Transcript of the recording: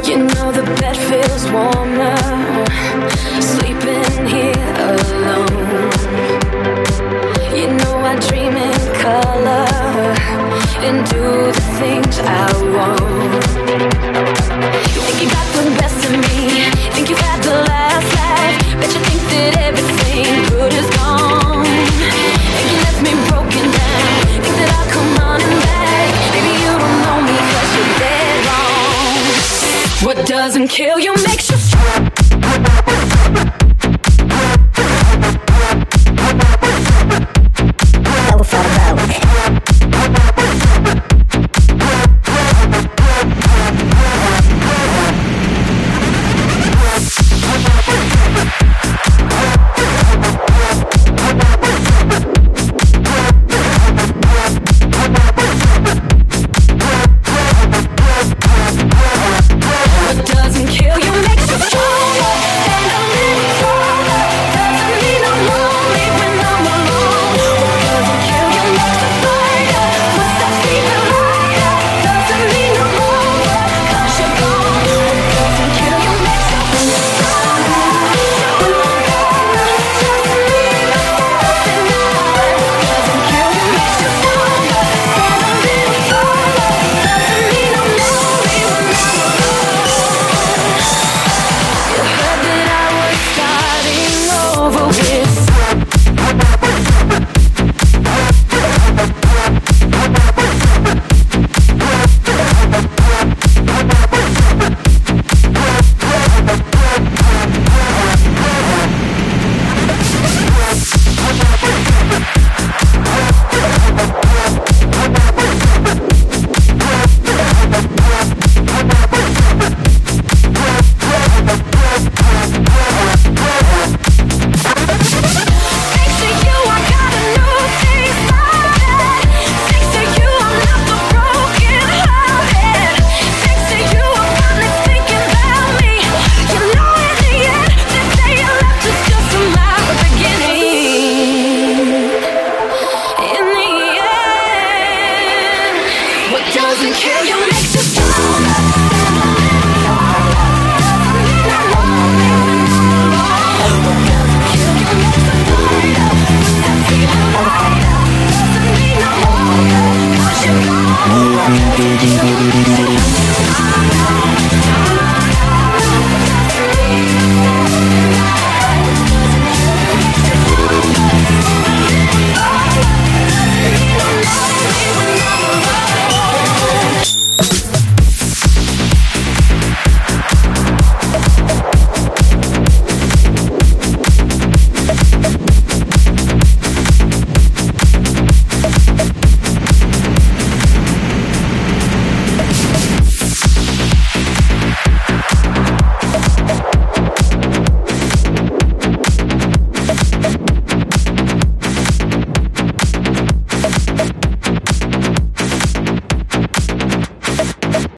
You know the bed feels warmer, sleeping here alone. You know I dream in color and do the things I won't. You think you got the best of me, think you've had the last laugh, bet you think that everything good is gone. Think you left me broken down, think that I'll come running back. Maybe you don't know me 'cause you're dead wrong. What doesn't kill you makes you strong. We'll be right back.